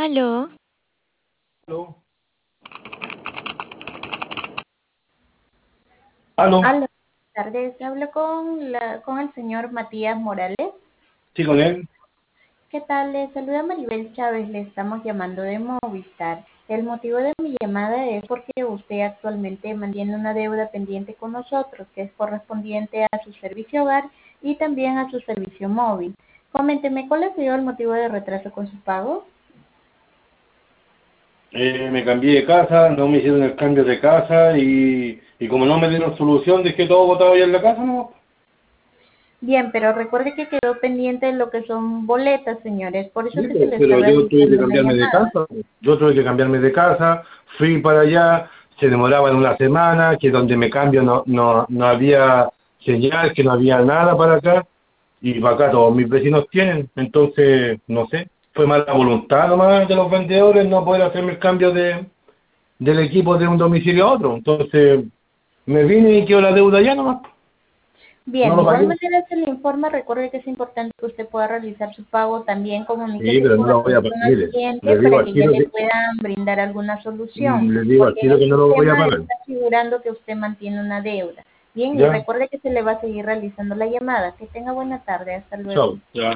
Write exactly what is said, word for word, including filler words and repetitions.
Aló, Aló. Aló. Hola, buenas tardes. Hablo con, la, con el señor Matías Morales. Sí, con él. ¿Qué tal? Le saluda Maribel Chávez. Le estamos llamando de Movistar. El motivo de mi llamada es porque usted actualmente mantiene una deuda pendiente con nosotros, que es correspondiente a su servicio hogar y también a su servicio móvil. Coménteme, ¿cuál ha sido el motivo de retraso con su pago? Eh, me cambié de casa, no me hicieron el cambio de casa y, y como no me dieron solución, dejé todo botado allá en la casa, ¿no? Bien, pero recuerde que quedó pendiente lo que son boletas, señores. Por eso Sí, es que se pues, le está pero yo tuve que realizando la cambiarme de llamada. casa. Yo tuve que cambiarme de casa, fui para allá, se demoraban una semana, que donde me cambio no, no, no había señal, que no había nada para acá, y para acá todos mis vecinos tienen, entonces, no sé, fue mala voluntad nomás de los vendedores no poder hacerme el cambio de, del equipo de un domicilio a otro, entonces me vine y quedó la deuda ya nomás, no Bien, de lo igual pagué. manera se le informa, recuerde que es importante que usted pueda realizar su pago, también Sí, comuníquese pero no con lo voy a pagar, atención al mire, cliente le digo para al que ya tiro le que, puedan brindar alguna solución, le digo al porque en tiro el que no lo voy a sistema pagar, está figurando que usted mantiene una deuda. Bien, y ¿ya? recuerde que se le va a seguir realizando la llamada. Que tenga buena tarde, hasta luego. Chao. Ya.